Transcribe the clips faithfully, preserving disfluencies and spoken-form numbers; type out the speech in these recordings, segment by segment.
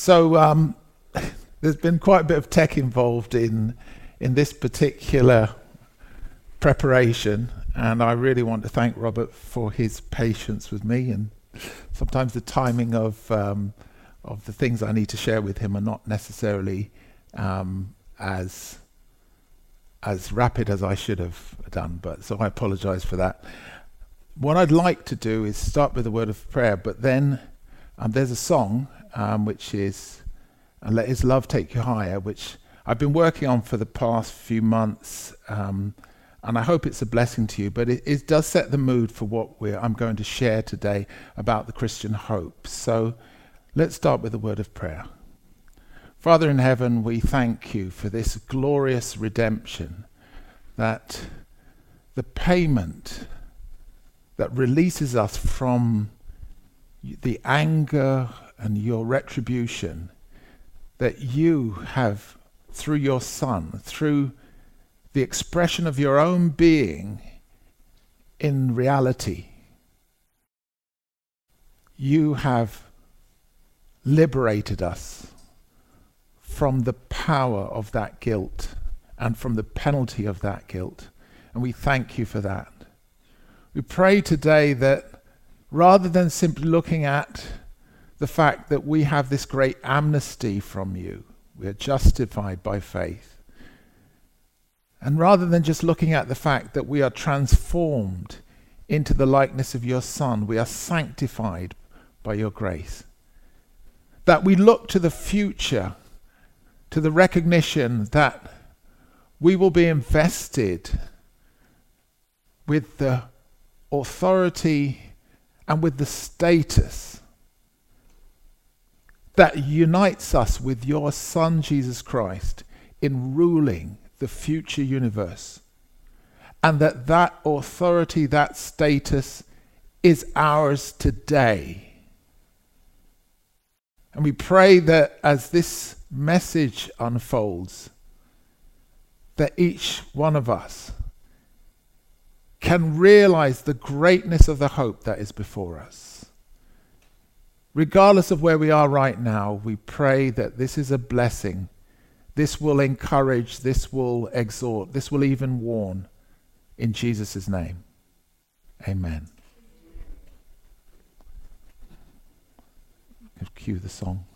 So um, there's been quite a bit of tech involved in in this particular preparation, and I really want to thank Robert for his patience with me. And sometimes the timing of um, of the things I need to share with him are not necessarily um, as as rapid as I should have done, but so I apologize for that. What I'd like to do is start with a word of prayer, but then um, there's a song um, which is "And Let His Love Take You Higher," which I've been working on for the past few months, um, and I hope it's a blessing to you, but it, it does set the mood for what we're, I'm going to share today about the Christian hope. So let's start with a word of prayer. Father in heaven, we thank you for this glorious redemption, that the payment that releases us from the anger and your retribution that you have through your Son, through the expression of your own being in reality. You have liberated us from the power of that guilt and from the penalty of that guilt. And we thank you for that. We pray today that rather than simply looking at the fact that we have this great amnesty from you, we are justified by faith, and rather than just looking at the fact that we are transformed into the likeness of your Son, we are sanctified by your grace, that we look to the future, to the recognition that we will be invested with the authority and with the status that unites us with your Son Jesus Christ in ruling the future universe, and that that authority, that status is ours today. And we pray that as this message unfolds, that each one of us can realize the greatness of the hope that is before us. Regardless of where we are right now, we pray that this is a blessing. This will encourage, this will exhort, this will even warn. In Jesus' name, amen. Cue the song.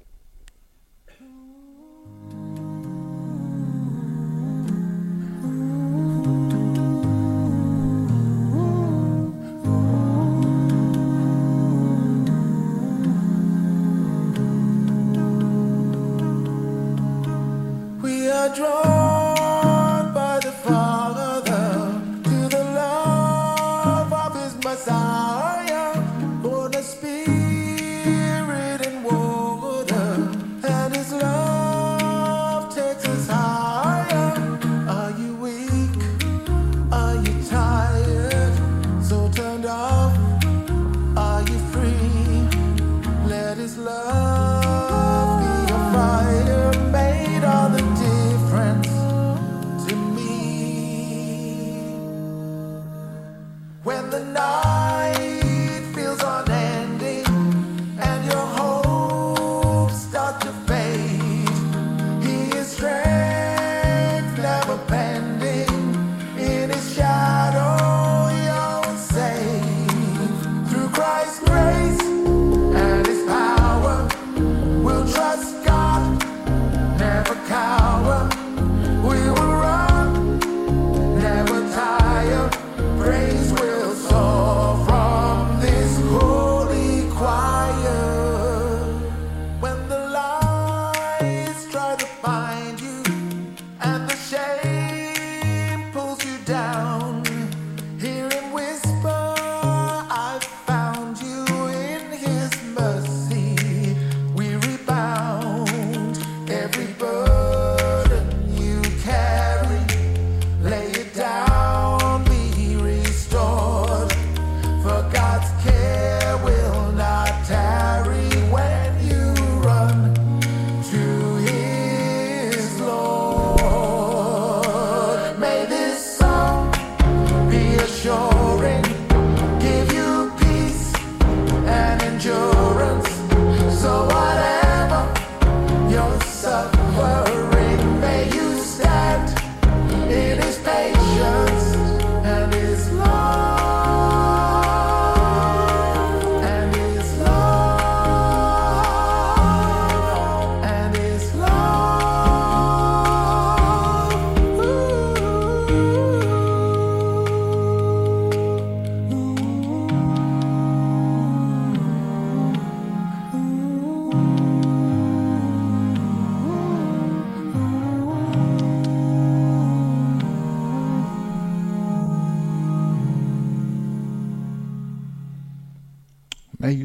Drawn by the Father to the love of his Messiah, for the Spirit and water, and his love takes us higher. Are you weak? Are you tired? So turned off? Are you free? Let his love be a fire made all the difference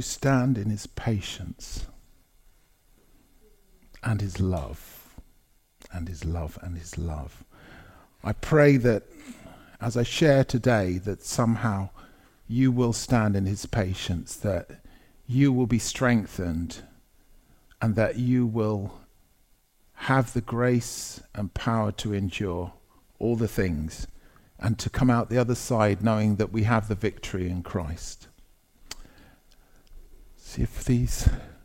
stand in his patience and his love, and his love, and his love. I pray that as I share today, that somehow you will stand in his patience, that you will be strengthened, and that you will have the grace and power to endure all the things and to come out the other side knowing that we have the victory in Christ. See if these...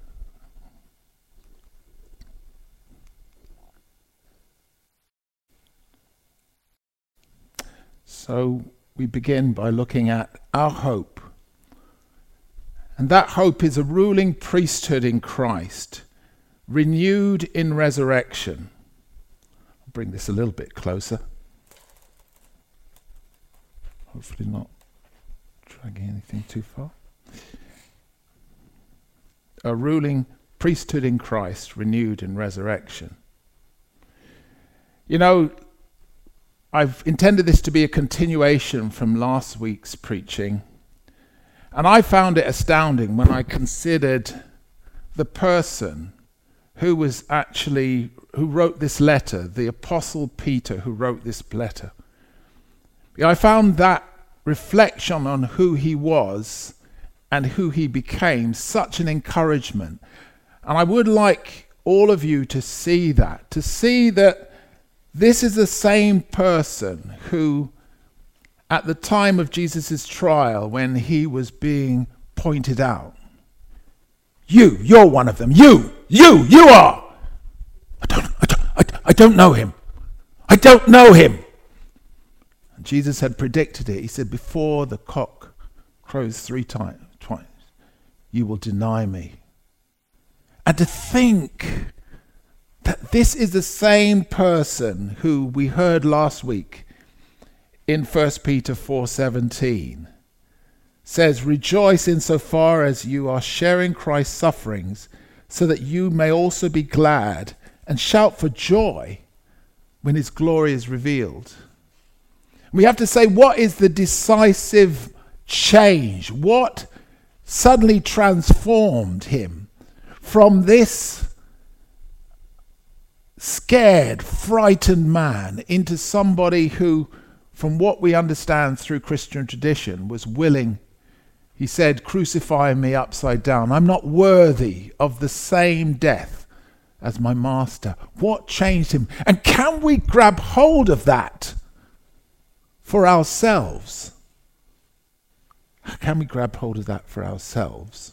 So we begin by looking at our hope. And that hope is a ruling priesthood in Christ, renewed in resurrection. I'll bring this a little bit closer. Hopefully not dragging anything too far. A ruling priesthood in Christ, renewed in resurrection. You know, I've intended this to be a continuation from last week's preaching, and I found it astounding when I considered the person who was actually, who wrote this letter, the Apostle Peter who wrote this letter. I found that reflection on who he was and who he became such an encouragement. And I would like all of you to see that, to see that this is the same person who, at the time of Jesus' trial, when he was being pointed out, you, you're one of them. You, you, you are. I don't, I don't, I, I don't know him. I don't know him. And Jesus had predicted it. He said, before the cock crows three times, twice, you will deny me. And to think that this is the same person who we heard last week in First Peter four seventeen says, rejoice insofar as you are sharing Christ's sufferings, so that you may also be glad and shout for joy when his glory is revealed. We have to say, what is the decisive change? What suddenly transformed him from this scared, frightened man into somebody who, from what we understand through Christian tradition, was willing? He said, crucify me upside down. I'm not worthy of the same death as my master. What changed him? And can we grab hold of that for ourselves? Can we grab hold of that for ourselves?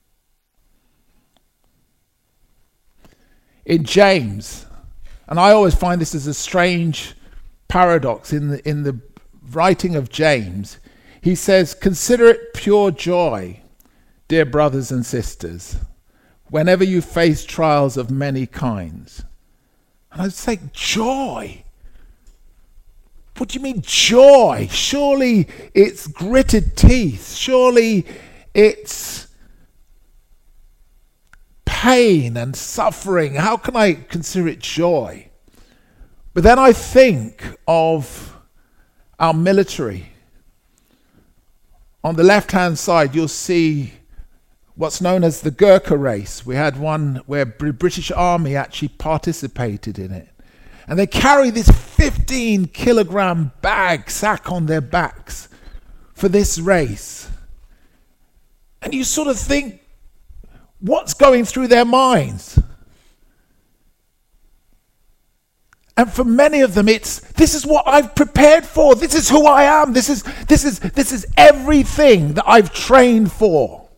In James, and I always find this as a strange paradox in the, in the writing of James, he says, consider it pure joy, dear brothers and sisters, whenever you face trials of many kinds. And I'd say, joy? What do you mean joy? Surely it's gritted teeth. Surely it's pain and suffering. How can I consider it joy? But then I think of our military. On the left-hand side, you'll see what's known as the Gurkha race. We had one where the British Army actually participated in it. And they carry this fifteen kilogram bag sack on their backs for this race. And you sort of think, what's going through their minds? And for many of them, it's, this is what I've prepared for. This is who I am. This is, this is, this is everything that I've trained for.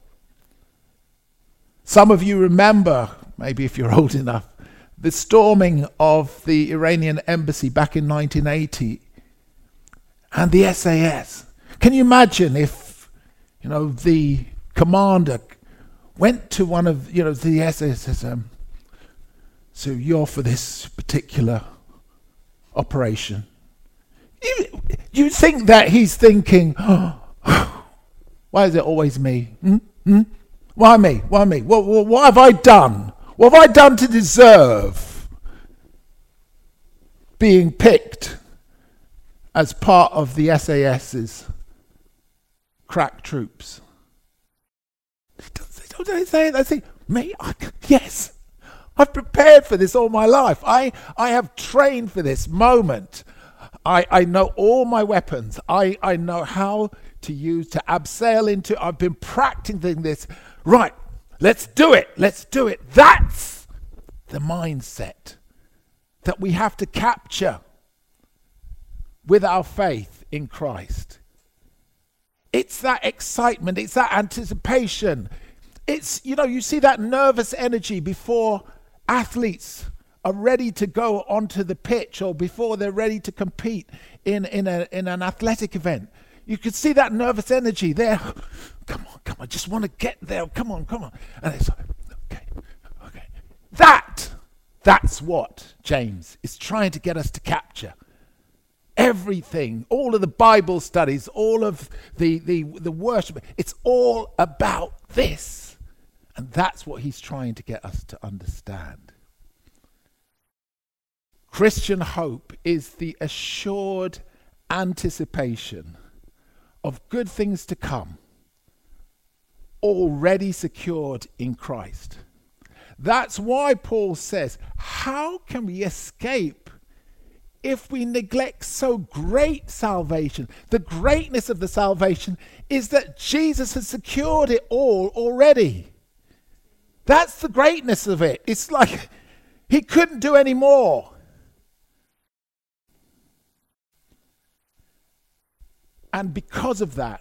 Some of you remember, maybe if you're old enough, the storming of the Iranian embassy back in nineteen eighty and the S A S. Can you imagine if, you know, the commander went to one of, you know, the S A S and says, um, so you're for this particular operation. You, you think that he's thinking, oh, why is it always me? Hmm? Hmm? Why me? Why me? What, what, what have I done? What have I done to deserve being picked as part of the S A S's crack troops? what do they say? They think, me? I, yes. I've prepared for this all my life. I, I have trained for this moment. I, I know all my weapons. I, I know how to use, to abseil into. I've been practicing this. Right, let's do it. Let's do it. That's the mindset that we have to capture with our faith in Christ. It's that excitement. It's that anticipation. It's, you know, you see that nervous energy before athletes are ready to go onto the pitch or before they're ready to compete in, in, a, in an athletic event. You could see that nervous energy there. Come on, come on, I just want to get there. Come on, come on. And it's like, okay, okay. That, that's what James is trying to get us to capture. Everything, all of the Bible studies, all of the, the, the worship, it's all about this. And that's what he's trying to get us to understand. Christian hope is the assured anticipation of good things to come, already secured in Christ. That's why Paul says, how can we escape if we neglect so great salvation? The greatness of the salvation is that Jesus has secured it all already. That's the greatness of it. It's like he couldn't do any more. And because of that,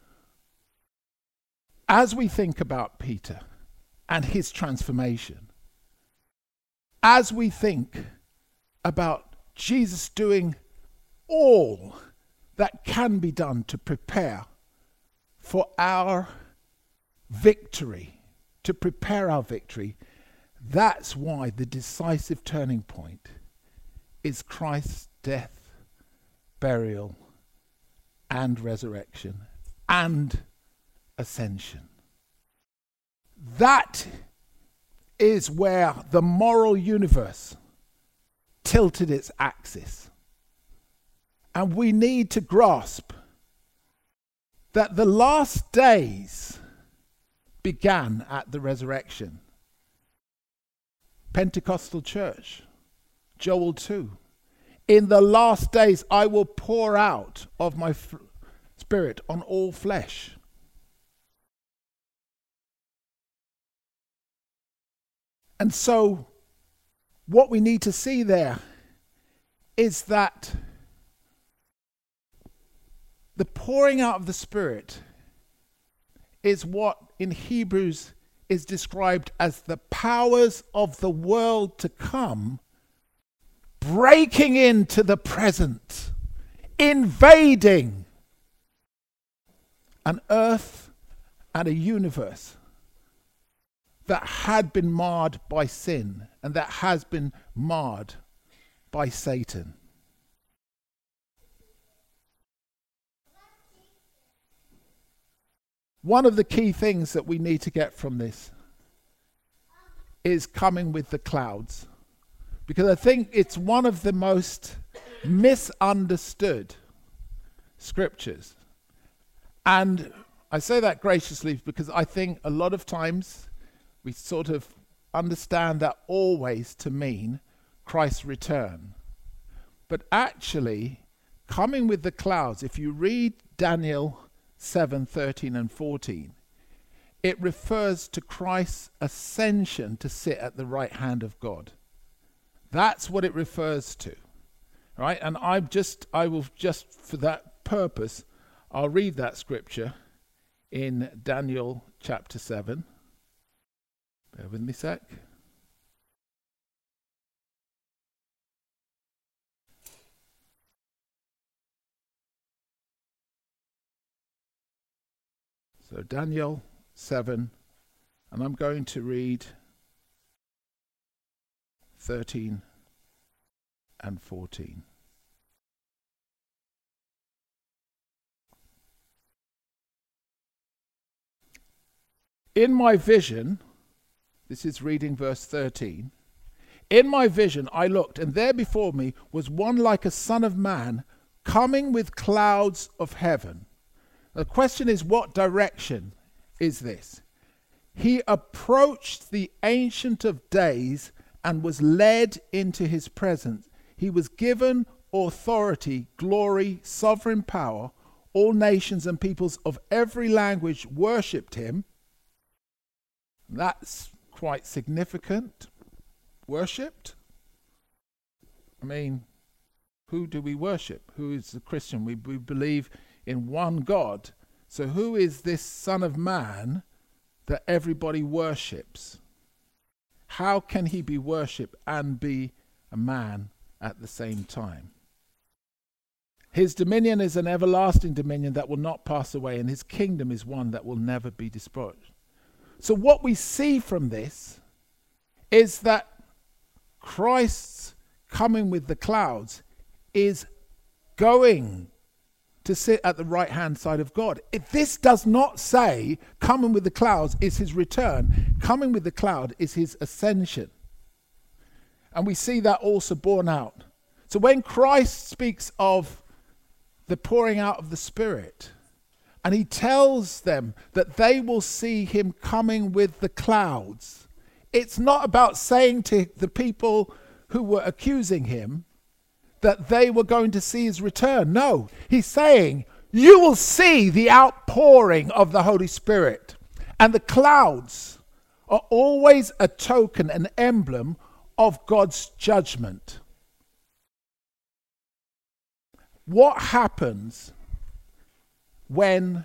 as we think about Peter and his transformation, as we think about Jesus doing all that can be done to prepare for our victory, to prepare our victory, that's why the decisive turning point is Christ's death, burial, and resurrection, and ascension. That is where the moral universe tilted its axis. And we need to grasp that the last days began at the resurrection. Pentecostal church, Joel two. In the last days I will pour out of my f- spirit on all flesh. And so what we need to see there is that the pouring out of the Spirit is what in Hebrews is described as the powers of the world to come breaking into the present, invading an earth and a universe that had been marred by sin and that has been marred by Satan. One of the key things that we need to get from this is coming with the clouds, because I think it's one of the most misunderstood scriptures. And I say that graciously because I think a lot of times we sort of understand that always to mean Christ's return. But actually, coming with the clouds, if you read Daniel seven, thirteen and fourteen, it refers to Christ's ascension to sit at the right hand of God. That's what it refers to. Right? And I've just I will just for that purpose, I'll read that scripture in Daniel chapter seven. Bear with me a sec. So Daniel seven, and I'm going to read thirteen and fourteen. In my vision, this is reading verse thirteen, in my vision I looked, and there before me was one like a son of man coming with clouds of heaven. The question is, what direction is this? He approached the Ancient of Days and was led into his presence. He was given authority, glory, sovereign power. All nations and peoples of every language worshipped him. That's quite significant. Worshipped? I mean, who do we worship? Who is the Christian? We, we believe in one God. So who is this Son of Man that everybody worships? How can he be worshipped and be a man at the same time? His dominion is an everlasting dominion that will not pass away, and his kingdom is one that will never be destroyed. So what we see from this is that Christ's coming with the clouds is going to sit at the right hand side of God. If this does not say coming with the clouds is his return. Coming with the cloud is his ascension. And we see that also borne out. So when Christ speaks of the pouring out of the Spirit, and he tells them that they will see him coming with the clouds, it's not about saying to the people who were accusing him that they were going to see his return. No, he's saying you will see the outpouring of the Holy Spirit. And the clouds are always a token, an emblem of God's judgment. What happens when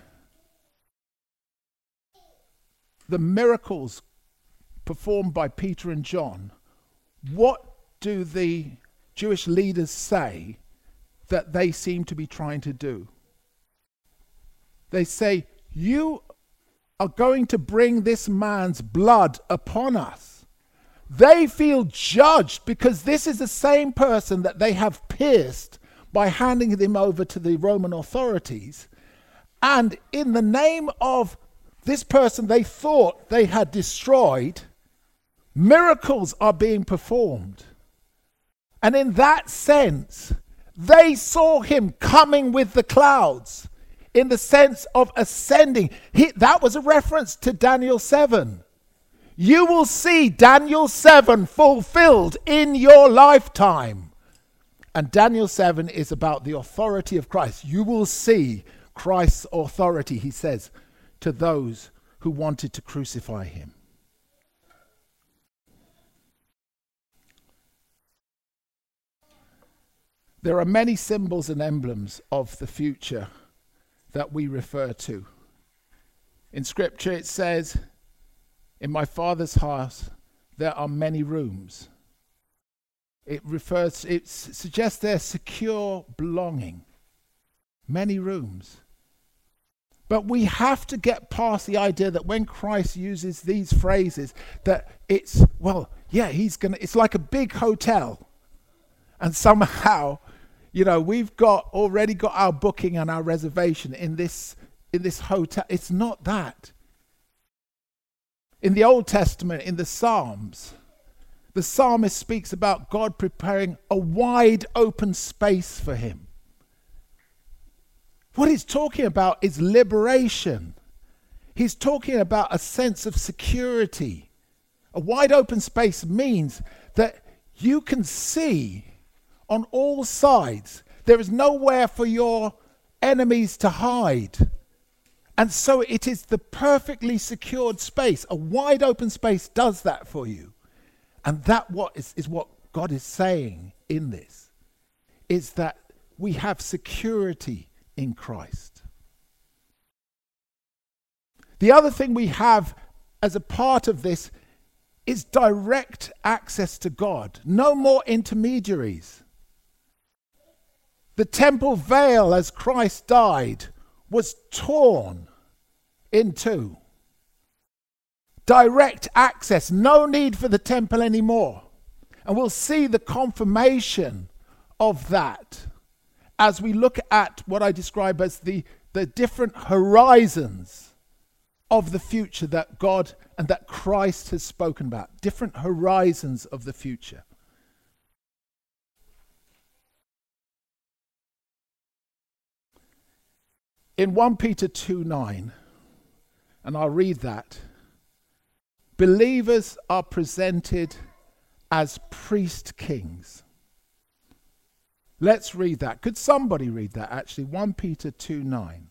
the miracles performed by Peter and John, what do the Jewish leaders say that they seem to be trying to do? They say, you are going to bring this man's blood upon us. They feel judged because this is the same person that they have pierced by handing him over to the Roman authorities. And in the name of this person they thought they had destroyed, miracles are being performed. And in that sense, they saw him coming with the clouds in the sense of ascending. He, that was a reference to Daniel seven. You will see Daniel seven fulfilled in your lifetime. And Daniel seven is about the authority of Christ. You will see Christ's authority, he says, to those who wanted to crucify him. There are many symbols and emblems of the future that we refer to. In Scripture it says, in my Father's house there are many rooms. It refers, it suggests their secure belonging. Many rooms. But we have to get past the idea that when Christ uses these phrases, that it's, well, yeah, he's going to, it's like a big hotel. And somehow, you know, we've got already got our booking and our reservation in this, in this hotel. It's not that. In the Old Testament, in the Psalms, the psalmist speaks about God preparing a wide open space for him. What he's talking about is liberation. He's talking about a sense of security. A wide open space means that you can see on all sides. There is nowhere for your enemies to hide. And so it is the perfectly secured space. A wide open space does that for you. And that what is, is what God is saying in this, is that we have security in Christ. The other thing we have as a part of this is direct access to God. No more intermediaries. The temple veil, as Christ died, was torn in two. Direct access, no need for the temple anymore. And we'll see the confirmation of that as we look at what I describe as the, the different horizons of the future that God and that Christ has spoken about. Different horizons of the future. In First Peter two nine, and I'll read that. believers are presented as priest kings. Let's read that. Could somebody read that actually? First Peter two nine.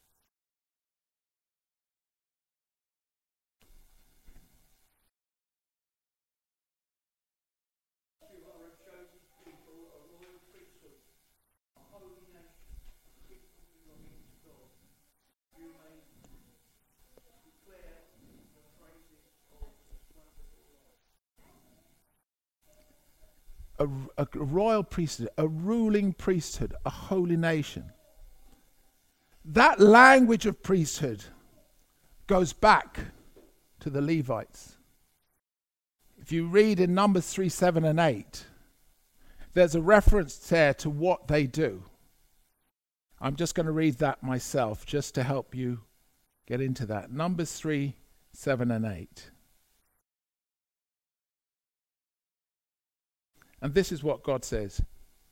A, a royal priesthood, a ruling priesthood, a holy nation. That language of priesthood goes back to the Levites. If you read in Numbers three, seven and eight, there's a reference there to what they do. I'm just going to read that myself just to help you get into that. Numbers three, seven and eight. And this is what God says.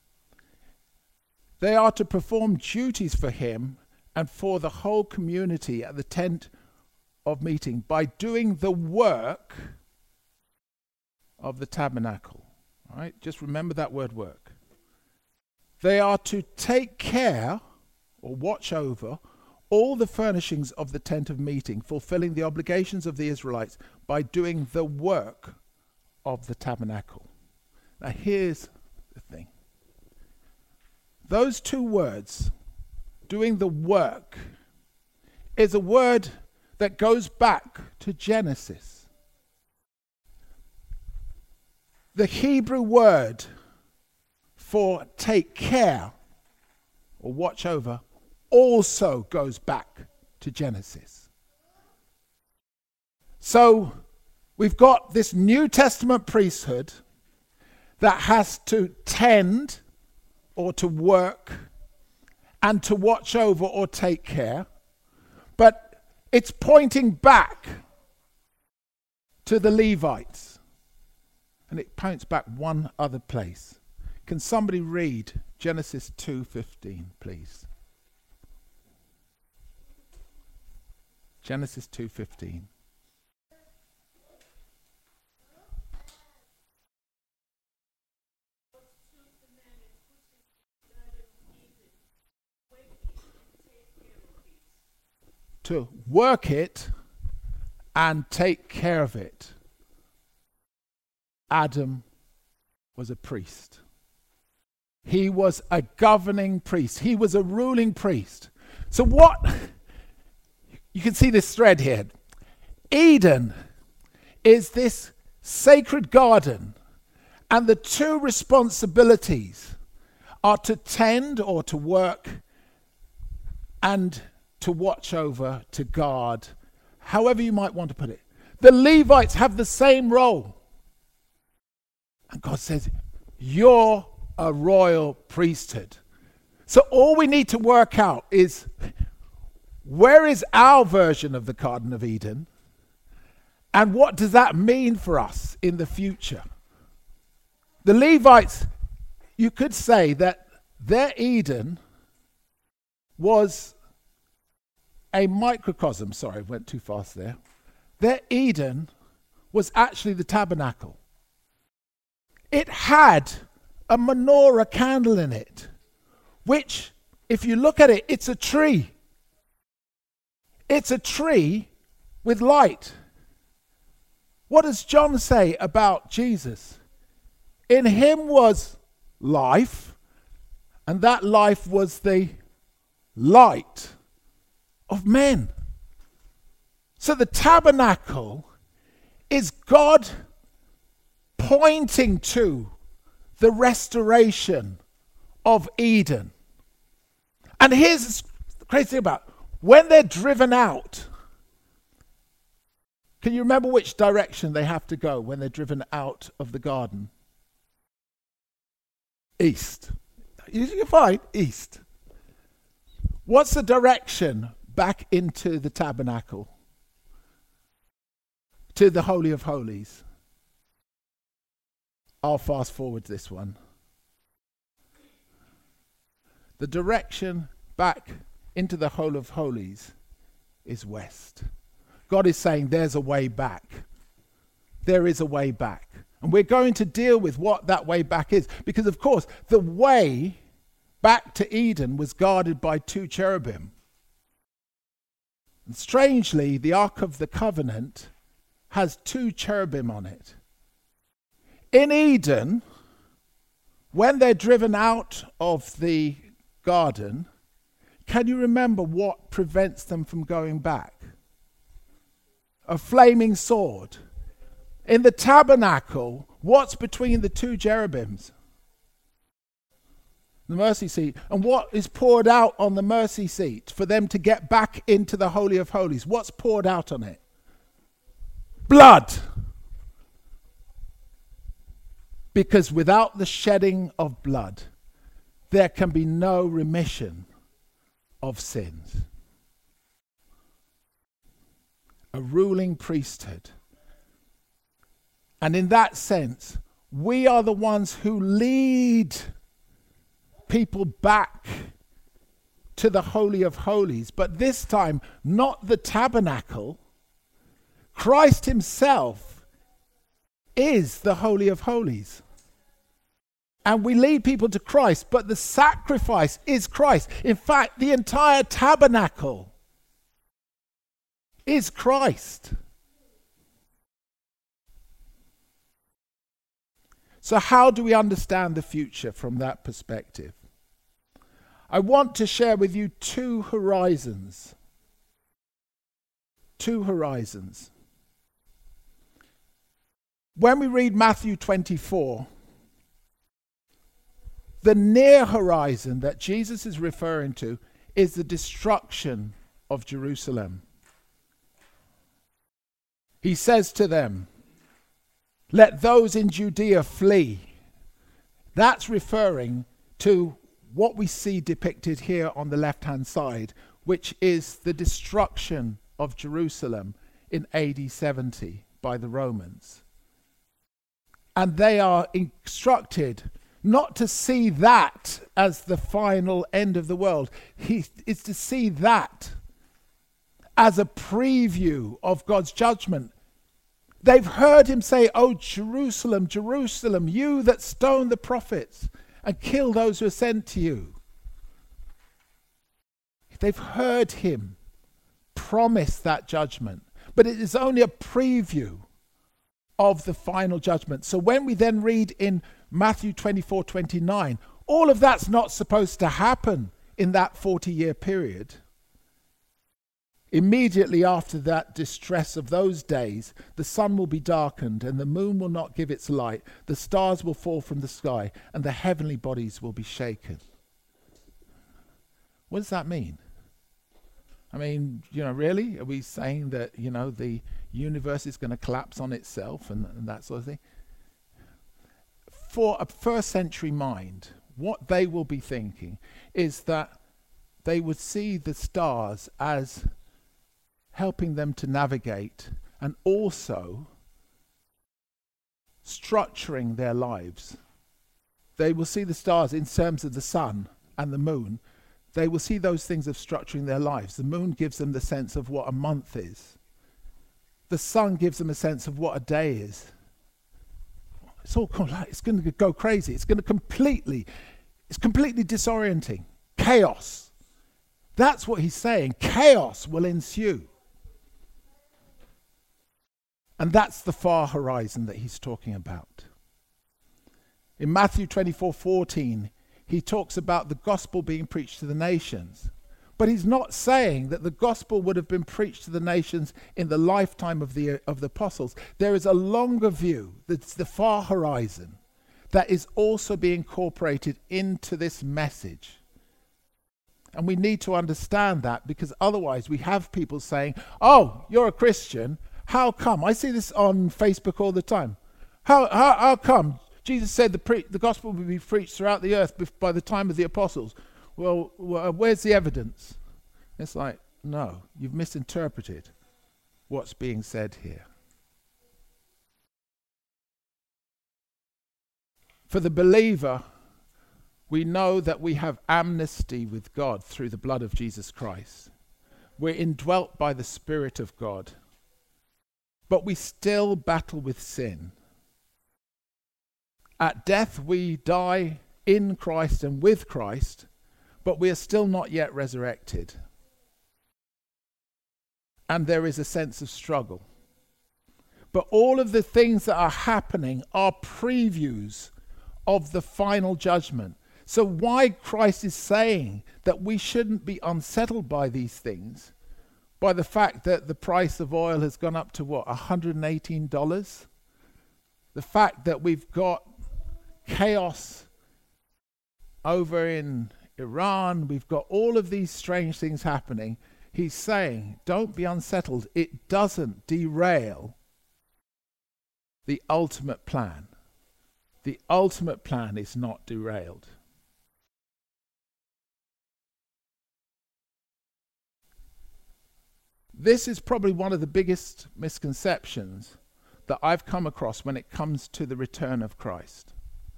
They are to perform duties for him and for the whole community at the tent of meeting by doing the work of the tabernacle. All right? Just remember that word work. They are to take care or watch over all the furnishings of the tent of meeting, fulfilling the obligations of the Israelites by doing the work of the tabernacle. Now here's the thing. Those two words, doing the work, is a word that goes back to Genesis. The Hebrew word for take care or watch over also goes back to Genesis. So we've got this New Testament priesthood that has to tend or to work and to watch over or take care. But it's pointing back to the Levites. And it points back one other place. Can somebody read Genesis two fifteen, please? Genesis two fifteen. To work it and take care of it. Adam was a priest. He was a governing priest. He was a ruling priest. So what, you can see this thread here. Eden is this sacred garden, and the two responsibilities are to tend or to work and to watch over, to guard, however you might want to put it. The Levites have the same role. And God says, you're a royal priesthood. So all we need to work out is, where is our version of the Garden of Eden? And what does that mean for us in the future? The Levites, you could say that their Eden was a microcosm. Sorry, I went too fast there. Their Eden was actually the tabernacle. It had a menorah candle in it, which, if you look at it, it's a tree. It's a tree with light. What does John say about Jesus? In him was life, and that life was the light of men. So the tabernacle is God pointing to the restoration of Eden. And here's the crazy thing about it. When they're driven out, can you remember which direction they have to go when they're driven out of the garden? East. You're fine, east. What's the direction back into the tabernacle? To the Holy of Holies. I'll fast forward this one. The direction back into the Holy of Holies is west. God is saying there's a way back there is a way back. And we're going to deal with what that way back is. Because, of course, the way back to Eden was guarded by two cherubim. And strangely, the Ark of the Covenant has two cherubim on it. In Eden, when they're driven out of the garden, can you remember what prevents them from going back? A flaming sword. In the tabernacle, what's between the two cherubims? The mercy seat. And what is poured out on the mercy seat for them to get back into the Holy of Holies? What's poured out on it? Blood. Because without the shedding of blood, there can be no remission of sins. A ruling priesthood. And in that sense, we are the ones who lead people back to the Holy of Holies. But this time, not the tabernacle. Christ himself is the Holy of Holies. And we lead people to Christ, but the sacrifice is Christ. In fact, the entire tabernacle is Christ. So how do we understand the future from that perspective? I want to share with you two horizons. Two horizons. When we read Matthew twenty-four, the near horizon that Jesus is referring to is the destruction of Jerusalem. He says to them, let those in Judea flee. That's referring to what we see depicted here on the left-hand side, which is the destruction of Jerusalem in A D seventy by the Romans. And they are instructed not to see that as the final end of the world. He is to see that as a preview of God's judgment. They've heard him say, oh, Jerusalem, Jerusalem, you that stone the prophets and kill those who are sent to you. They've heard him promise that judgment, but it is only a preview of the final judgment. So when we then read in Matthew twenty-four twenty-nine, all of that's not supposed to happen in that forty-year period. Immediately after that distress of those days, the sun will be darkened and the moon will not give its light. The stars will fall from the sky and the heavenly bodies will be shaken. What does that mean? I mean, you know, really? Are we saying that, you know, the universe is going to collapse on itself and, and that sort of thing? For a first century mind, what they will be thinking is that they would see the stars as helping them to navigate and also structuring their lives. They will see the stars in terms of the sun and the moon. They will see those things of structuring their lives. The moon gives them the sense of what a month is. The sun gives them a sense of what a day is. It's all it's going to go crazy. It's going to completely, it's completely disorienting. Chaos. That's what he's saying. Chaos will ensue. And that's the far horizon that he's talking about. In Matthew twenty-four fourteen, he talks about the gospel being preached to the nations. But he's not saying that the gospel would have been preached to the nations in the lifetime of the, of the apostles. There is a longer view, that's the far horizon, that is also being incorporated into this message. And we need to understand that, because otherwise we have people saying, oh, you're a Christian. How come? I see this on Facebook all the time. How how, how come? Jesus said the, pre- the gospel would be preached throughout the earth bef- by the time of the apostles. Well, well, where's the evidence? It's like, no, you've misinterpreted what's being said here. For the believer, we know that we have amnesty with God through the blood of Jesus Christ. We're indwelt by the Spirit of God. but we still battle with sin. At death we die in Christ and with Christ, but we are still not yet resurrected. And there is a sense of struggle. But all of the things that are happening are previews of the final judgment. So why Christ is saying that we shouldn't be unsettled by these things, by the fact that the price of oil has gone up to what, one hundred eighteen dollars? The fact that we've got chaos over in Iran, we've got all of these strange things happening. He's saying, don't be unsettled. It doesn't derail the ultimate plan. The ultimate plan is not derailed. This is probably one of the biggest misconceptions that I've come across when it comes to the return of Christ.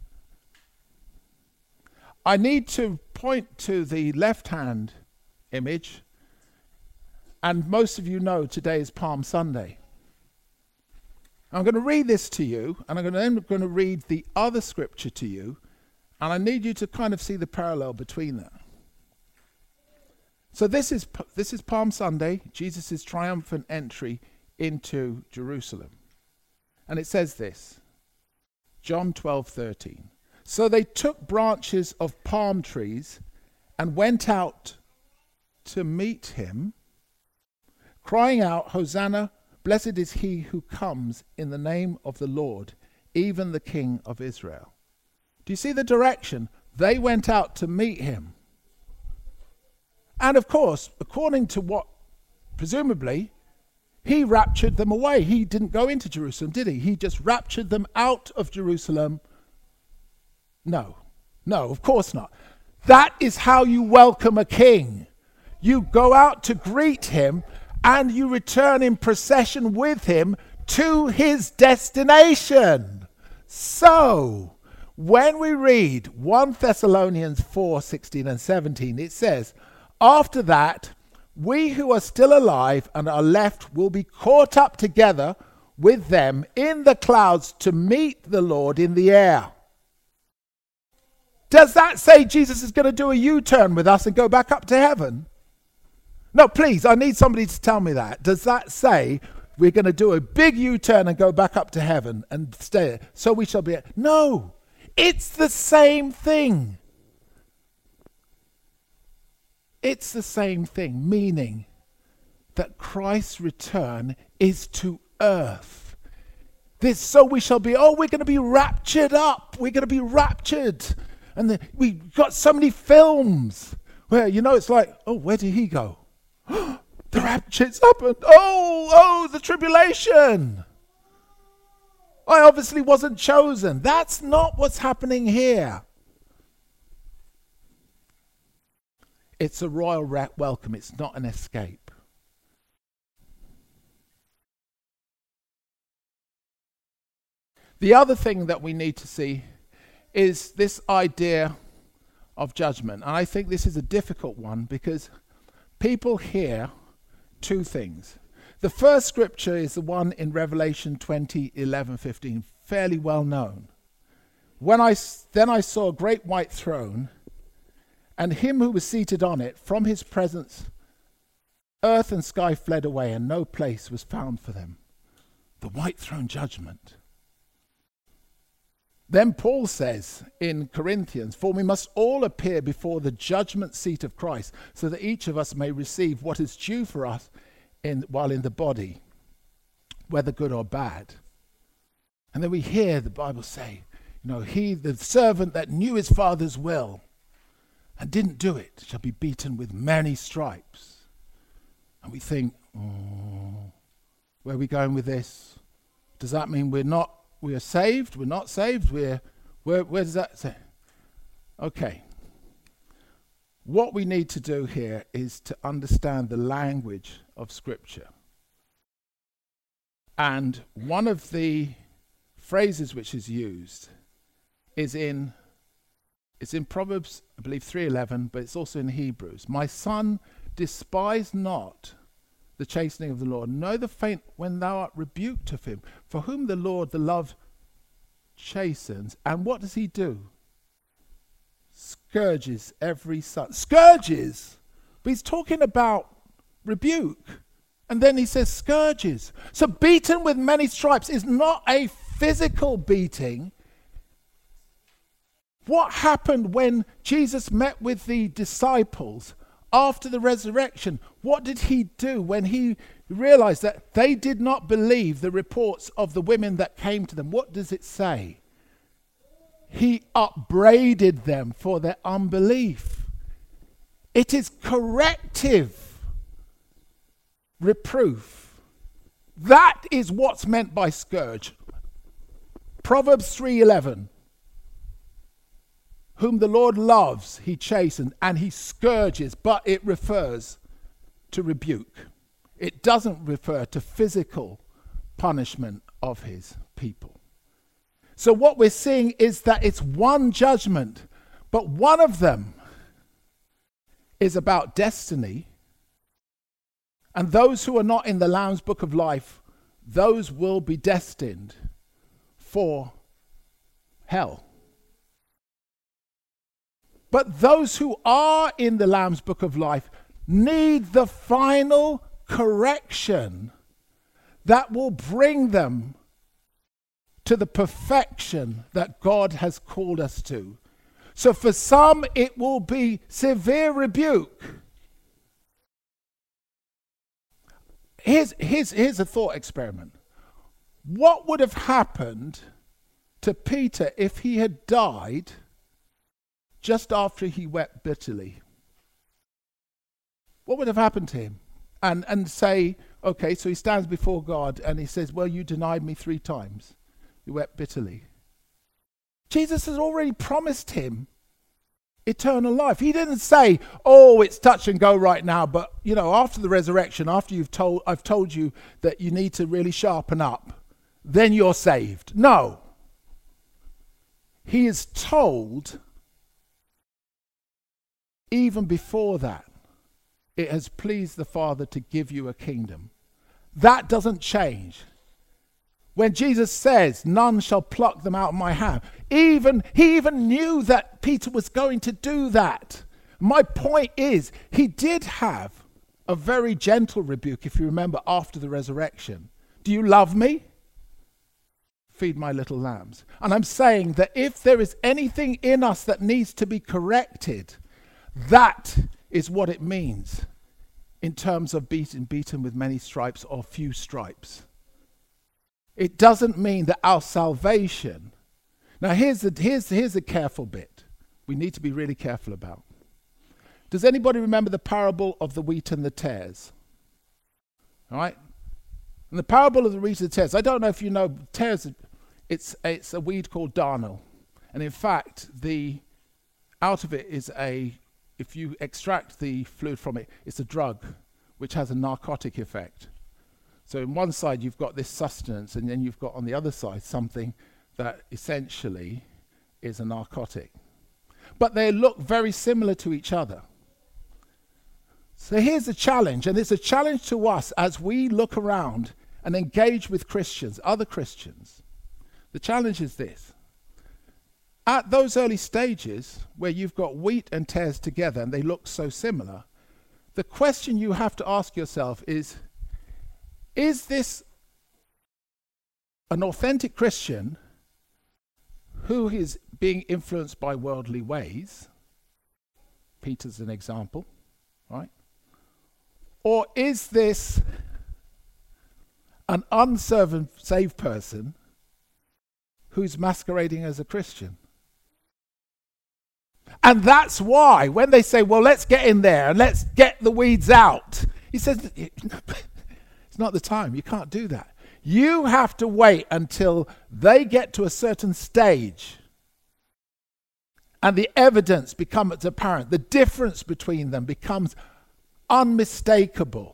I need to point to the left-hand image, and most of you know today is Palm Sunday. I'm going to read this to you, and I'm going to, then going to read the other scripture to you, and I need you to kind of see the parallel between that. So this is this is Palm Sunday, Jesus' triumphant entry into Jerusalem. And it says this, John twelve thirteen. So they took branches of palm trees and went out to meet him, crying out, Hosanna, blessed is he who comes in the name of the Lord, even the King of Israel. Do you see the direction? They went out to meet him. And of course, according to what, presumably, he raptured them away. He didn't go into Jerusalem, did he? He just raptured them out of Jerusalem. No, no, of course not. That is how you welcome a king. You go out to greet him and you return in procession with him to his destination. So, when we read First Thessalonians four sixteen and seventeen, it says, after that, we who are still alive and are left will be caught up together with them in the clouds to meet the Lord in the air. Does that say Jesus is going to do a U-turn with us and go back up to heaven? No, please, I need somebody to tell me that. Does that say we're going to do a big U-turn and go back up to heaven and stay there? So we shall be... No, it's the same thing. It's the same thing, meaning that Christ's return is to earth. This, so we shall be, oh, we're going to be raptured up. We're going to be raptured. And the, we've got so many films where, you know, it's like, oh, where did he go? The rapture's happened. Oh, oh, the tribulation. I obviously wasn't chosen. That's not what's happening here. It's a royal ra- welcome. It's not an escape. The other thing that we need to see is this idea of judgment. And I think this is a difficult one because people hear two things. The first scripture is the one in Revelation twenty, eleven, fifteen, fairly well known. When I, then I saw a great white throne, and him who was seated on it. From his presence, earth and sky fled away, and no place was found for them. The white throne judgment. Then Paul says in Corinthians, for we must all appear before the judgment seat of Christ, so that each of us may receive what is due for us in, while in the body, whether good or bad. And then we hear the Bible say, you know, he, the servant that knew his father's will, and didn't do it, shall be beaten with many stripes. And we think, oh, where are we going with this? Does that mean we're not, we are saved? We're not saved? We're, where, where does that say? Okay. What we need to do here is to understand the language of Scripture. And one of the phrases which is used is in It's in Proverbs, I believe, three eleven, but it's also in Hebrews. My son, despise not the chastening of the Lord. Know the faint when thou art rebuked of him. For whom the Lord, the love, chastens. And what does he do? Scourges every son. Scourges! But he's talking about rebuke. And then he says scourges. So beaten with many stripes is not a physical beating. What happened when Jesus met with the disciples after the resurrection? What did he do when he realized that they did not believe the reports of the women that came to them? What does it say? He upbraided them for their unbelief. It is corrective reproof. That is what's meant by scourge. Proverbs three eleven. Whom the Lord loves, he chastens, and he scourges, but it refers to rebuke. It doesn't refer to physical punishment of his people. So what we're seeing is that it's one judgment, but one of them is about destiny. And those who are not in the Lamb's Book of Life, those will be destined for hell. But those who are in the Lamb's Book of Life need the final correction that will bring them to the perfection that God has called us to. So for some, it will be severe rebuke. Here's, here's, here's a thought experiment. What would have happened to Peter if he had died just after he wept bitterly? What would have happened to him? And and say, okay, so he stands before God and he says, well, you denied me three times. You wept bitterly. Jesus has already promised him eternal life. He didn't say, oh, it's touch and go right now, but you know, after the resurrection, after you've told I've told you that you need to really sharpen up, then you're saved. No. He is told even before that, it has pleased the Father to give you a kingdom. That doesn't change. When Jesus says, none shall pluck them out of my hand, even he even knew that Peter was going to do that. My point is, he did have a very gentle rebuke, if you remember, after the resurrection. Do you love me? Feed my little lambs. And I'm saying that if there is anything in us that needs to be corrected, that is what it means in terms of beaten, beaten with many stripes or few stripes. It doesn't mean that our salvation. Now here's the, here's, here's a careful bit we need to be really careful about. Does anybody remember the parable of the wheat and the tares? All right? And the parable of the wheat and the tares, I don't know if you know, tares, it's, it's a weed called darnel. And in fact, the out of it is a, if you extract the fluid from it, it's a drug which has a narcotic effect. So on one side you've got this sustenance, and then you've got on the other side something that essentially is a narcotic. But they look very similar to each other. So here's a challenge, and it's a challenge to us as we look around and engage with Christians, other Christians. The challenge is this. At those early stages where you've got wheat and tares together and they look so similar, the question you have to ask yourself is, is this an authentic Christian who is being influenced by worldly ways? Peter's an example, right? Or is this an unsaved person who's masquerading as a Christian? And that's why when they say, well, let's get in there and let's get the weeds out, he says, it's not the time. You can't do that. You have to wait until they get to a certain stage and the evidence becomes apparent. The difference between them becomes unmistakable.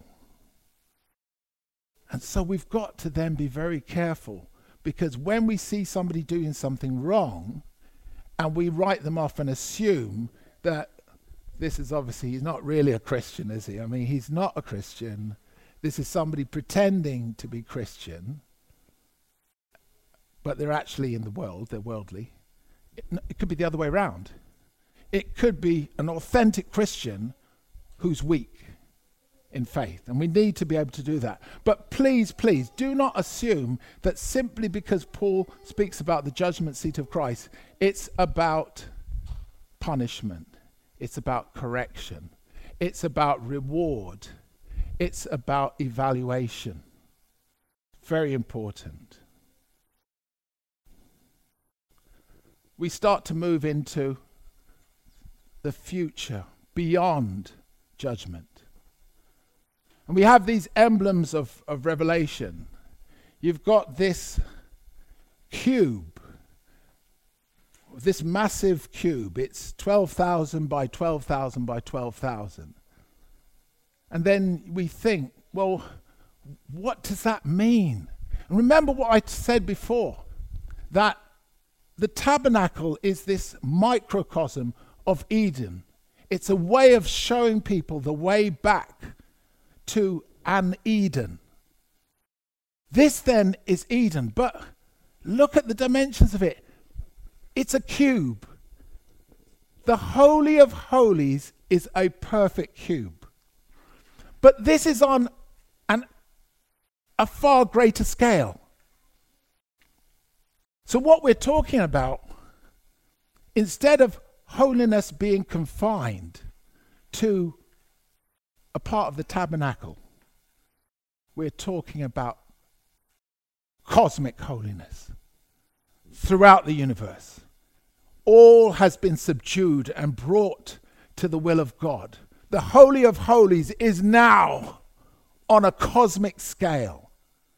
And so we've got to then be very careful, because when we see somebody doing something wrong and we write them off and assume that this is obviously, he's not really a Christian, is he? I mean, he's not a Christian. this is somebody pretending to be Christian, but they're actually in the world, they're worldly. It, it could be the other way around. It could be an authentic Christian who's weak in faith, and we need to be able to do that. But please, please, do not assume that simply because Paul speaks about the judgment seat of Christ, it's about punishment, it's about correction, it's about reward, it's about evaluation. Very important. We start to move into the future, beyond judgment. And we have these emblems of, of Revelation. You've got this cube, this massive cube. It's twelve thousand by twelve thousand by twelve thousand. And then we think, well, what does that mean? And remember what I said before, that the tabernacle is this microcosm of Eden. It's a way of showing people the way back to an Eden. This then is Eden, but look at the dimensions of it. It's a cube. The Holy of Holies is a perfect cube. But this is on an, a far greater scale. So what we're talking about, instead of holiness being confined to a part of the tabernacle, we're talking about cosmic holiness throughout the universe. All has been subdued and brought to the will of God. The Holy of Holies is now on a cosmic scale.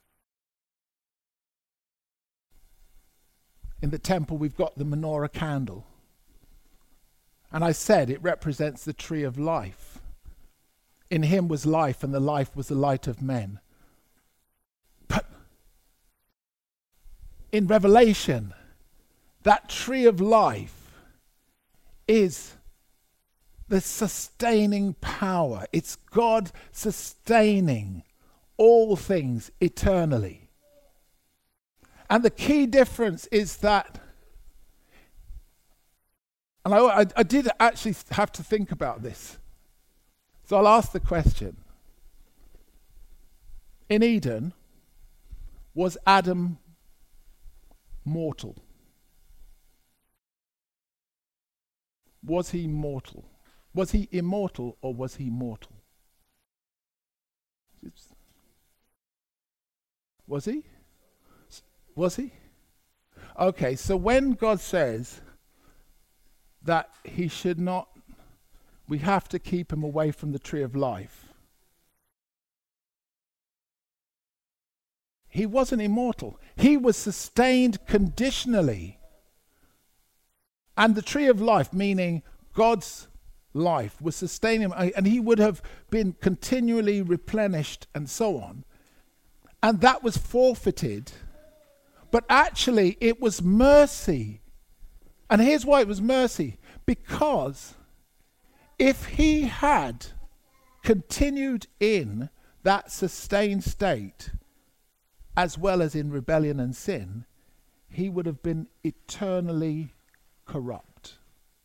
In the temple, we've got the menorah candle. And I said it represents the tree of life. In him was life, and the life was the light of men. But in Revelation, that tree of life is the sustaining power. It's God sustaining all things eternally. And the key difference is that, and I, I, I did actually have to think about this. So I'll ask the question. In Eden, was Adam mortal? Was he mortal? Was he immortal or was he mortal? Was he? Was he? Okay, so when God says that he should not, we have to keep him away from the tree of life, he wasn't immortal. He was sustained conditionally. And the tree of life, meaning God's life, was sustaining him, and he would have been continually replenished and so on. And that was forfeited. But actually, it was mercy. And here's why it was mercy. Because if he had continued in that sustained state, as well as in rebellion and sin, he would have been eternally corrupt.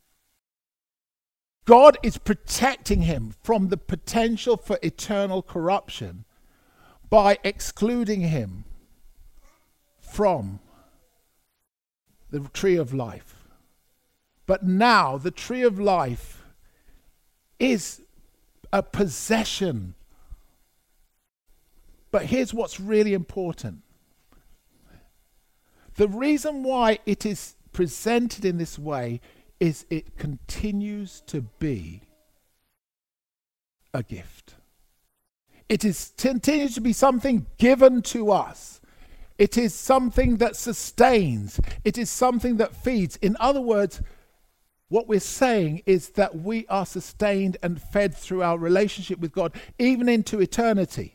God is protecting him from the potential for eternal corruption by excluding him from the tree of life. But now the tree of life is a possession. But here's what's really important. The reason why it is presented in this way is it continues to be a gift. It is continues to be something given to us. It is something that sustains. It is something that feeds. In other words, what we're saying is that we are sustained and fed through our relationship with God, even into eternity.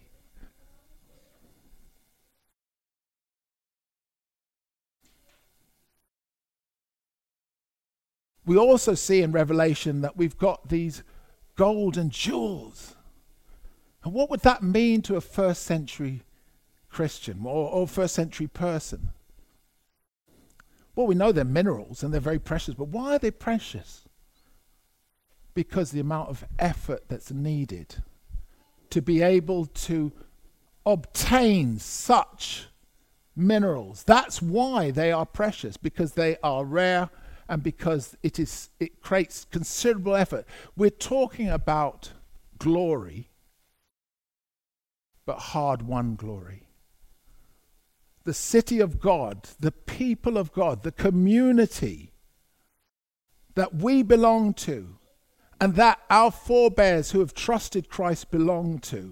We also see in Revelation that we've got these golden jewels. And what would that mean to a first century Christian or, or first century person? Well, we know they're minerals and they're very precious, but why are they precious? Because the amount of effort that's needed to be able to obtain such minerals. That's why they are precious, because they are rare and because it is it creates considerable effort. We're talking about glory, but hard-won glory. The city of God, the people of God, the community that we belong to, and that our forebears who have trusted Christ belong to,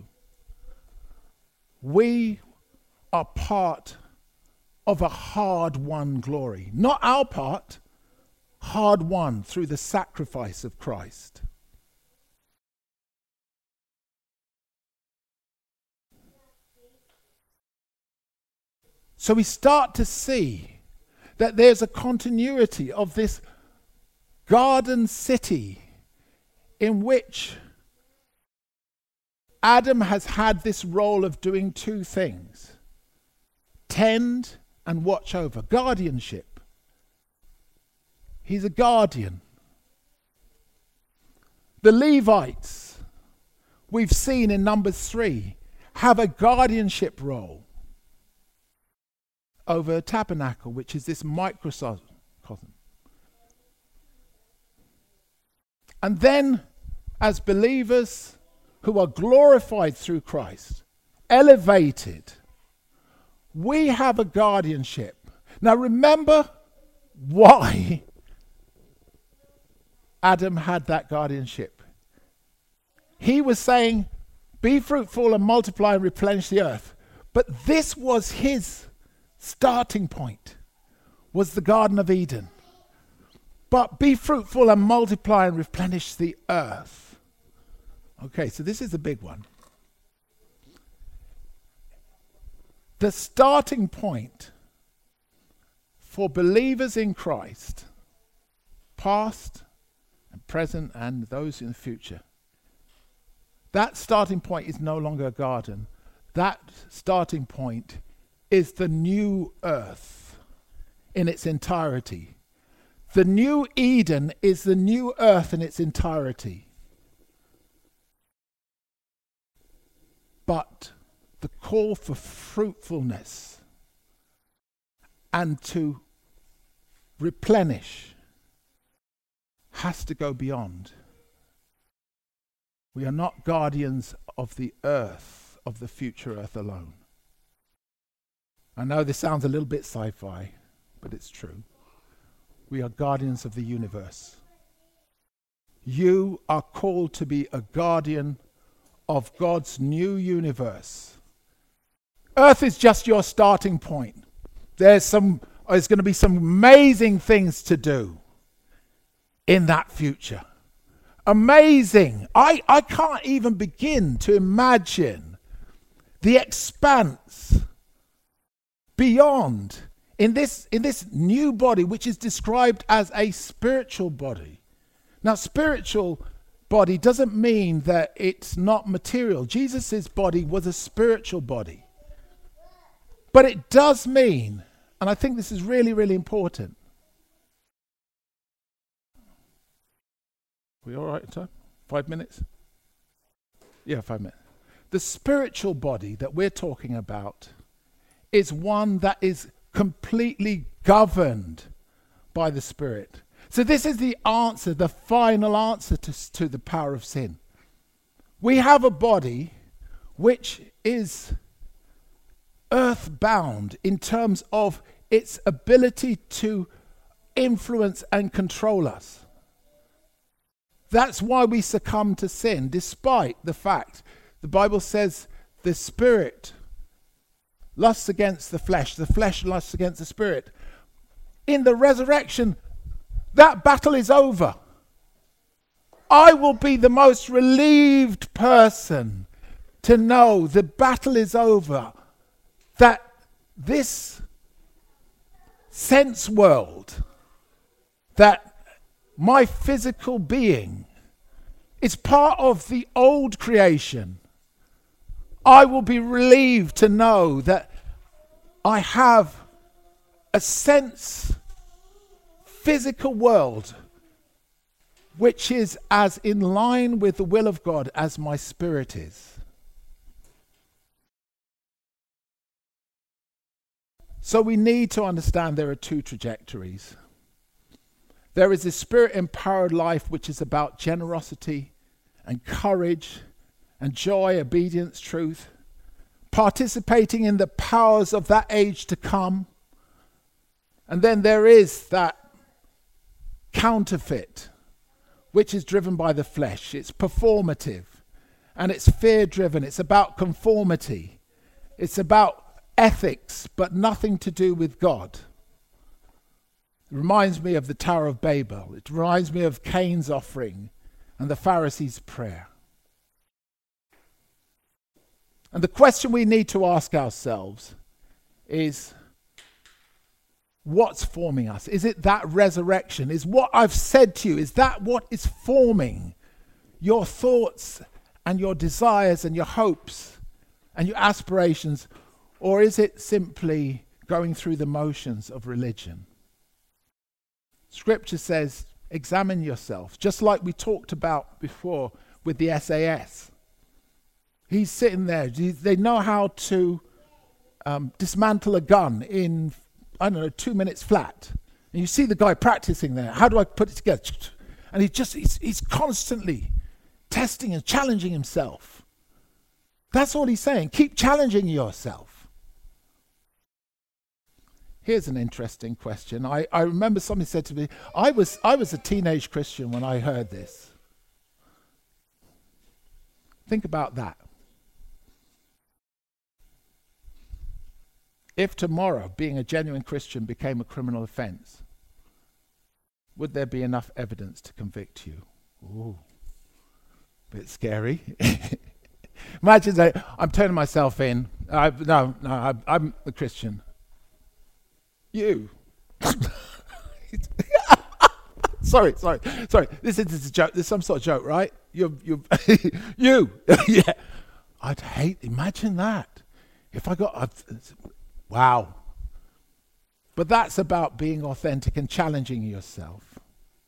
we are part of a hard-won glory. Not our part, hard-won through the sacrifice of Christ. So we start to see that there's a continuity of this garden city in which Adam has had this role of doing two things: tend and watch over. Guardianship. He's a guardian. The Levites, we've seen in Numbers three, have a guardianship role over a tabernacle, which is this microcosm. And then, as believers who are glorified through Christ, elevated, we have a guardianship. Now remember why Adam had that guardianship. He was saying, be fruitful and multiply and replenish the earth. But this was his starting point, was the Garden of Eden. But be fruitful and multiply and replenish the earth. Okay, so this is a big one. The starting point for believers in Christ, past and present and those in the future, that starting point is no longer a garden. That starting point is the new earth in its entirety. The new Eden is the new earth in its entirety. But the call for fruitfulness and to replenish has to go beyond. We are not guardians of the earth, of the future earth alone. I know this sounds a little bit sci-fi, but it's true. We are guardians of the universe. You are called to be a guardian of God's new universe. Earth is just your starting point. There's some, there's going to be some amazing things to do in that future. Amazing. I, I can't even begin to imagine the expanse beyond in this in this new body, which is described as a spiritual body. Now, spiritual body doesn't mean that it's not material. Jesus' body was a spiritual body. But it does mean, and I think this is really, really important. We all right in time? Five minutes? Yeah, five minutes. The spiritual body that we're talking about is one that is completely governed by the Spirit. So this is the answer, the final answer to, to the power of sin. We have a body which is earthbound in terms of its ability to influence and control us. That's why we succumb to sin, despite the fact the Bible says the Spirit lusts against the flesh, the flesh lusts against the Spirit. In the resurrection, that battle is over. I will be the most relieved person to know the battle is over, that this sense world, that my physical being is part of the old creation, I will be relieved to know that I have a sense, physical world, which is as in line with the will of God as my spirit is. So we need to understand there are two trajectories. There is a spirit-empowered life which is about generosity and courage and joy, obedience, truth, participating in the powers of that age to come. And then there is that counterfeit, which is driven by the flesh. It's performative and it's fear-driven. It's about conformity. It's about ethics, but nothing to do with God. It reminds me of the Tower of Babel. It reminds me of Cain's offering and the Pharisees' prayer. And the question we need to ask ourselves is, what's forming us? Is it that resurrection? Is what I've said to you, is that what is forming your thoughts and your desires and your hopes and your aspirations? Or is it simply going through the motions of religion? Scripture says, examine yourself, just like we talked about before with the S A S. He's sitting there. They know how to um, dismantle a gun in, I don't know, two minutes flat. And you see the guy practicing there. How do I put it together? And he just, he's, he's constantly testing and challenging himself. That's all he's saying. Keep challenging yourself. Here's an interesting question. I, I remember somebody said to me, I was, I was a teenage Christian when I heard this. Think about that. If tomorrow being a genuine Christian became a criminal offense, would there be enough evidence to convict you? Ooh, bit scary. Imagine that I'm turning myself in. I, no, no, I, I'm a Christian. You. sorry, sorry, sorry. This is, this is a joke. This is some sort of joke, right? You're, you're you. Yeah. I'd hate. Imagine that. If I got. I'd, wow. But that's about being authentic and challenging yourself.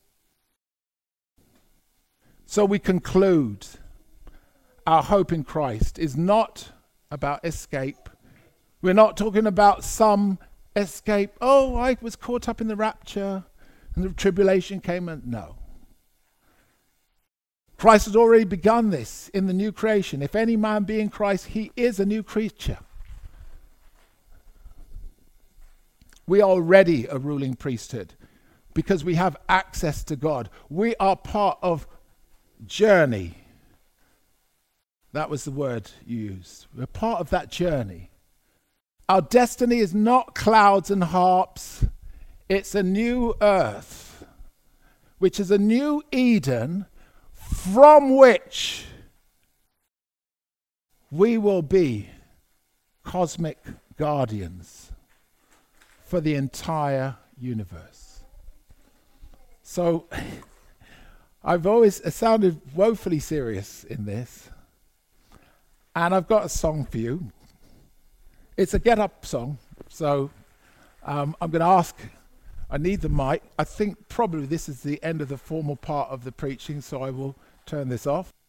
So we conclude, our hope in Christ is not about escape. We're not talking about some escape. Oh, I was caught up in the rapture and the tribulation came and no. Christ has already begun this in the new creation. If any man be in Christ, he is a new creature. We are already a ruling priesthood because we have access to God. We are part of journey. That was the word you used. We're part of that journey. Our destiny is not clouds and harps. It's a new earth, which is a new Eden from which we will be cosmic guardians for the entire universe. So I've always sounded woefully serious in this, and I've got a song for you. It's a get-up song, so um, I'm going to ask, I need the mic. I think probably this is the end of the formal part of the preaching, so I will turn this off.